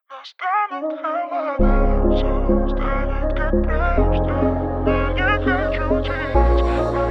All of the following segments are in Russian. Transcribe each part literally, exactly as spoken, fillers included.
Настанут холода, все станет как прежде. Я не хочу терять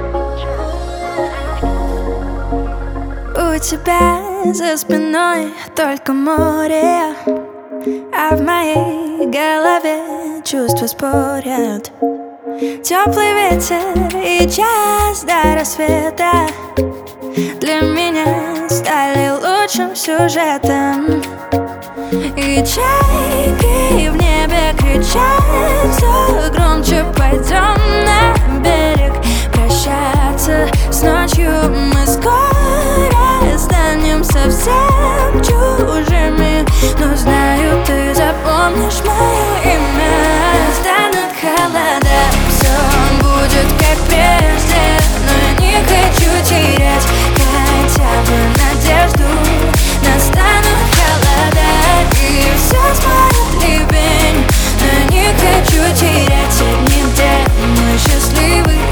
надежду. У тебя за спиной только море, а в моей голове чувства спорят. Теплый ветер и час до рассвета для меня стали лучшим сюжетом. И чайки в небе кричат все громче: пойдем на берег прощаться с ночью. Мы скоро станем совсем чужими, но знаю, ты запомнишь мое имя. Станут холода, все будет как прежде, но я не хочу терять хотя бы надежду. Настанут холода, и все смоет ливень, но я не хочу терять те дни, где мы счастливые.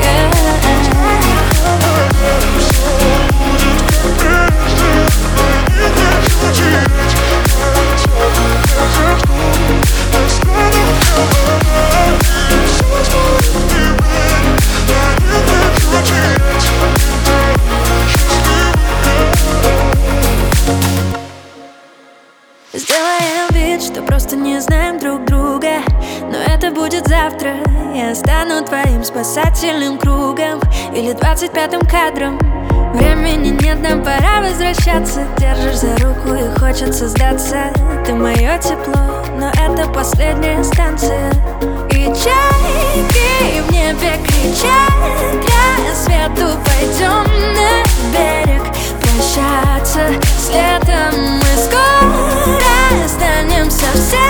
Сделаем вид, что просто не знаем друг друга, но это будет завтра. Я стану твоим спасательным кругом или двадцать пятым кадром. Времени нет, нам пора возвращаться. Держишь за руку и хочется сдаться. Ты мое тепло, но это последняя станция. И чайки в небе кричат к рассвету: пойдем на берег прощаться с летом. Мы скоро станем совсем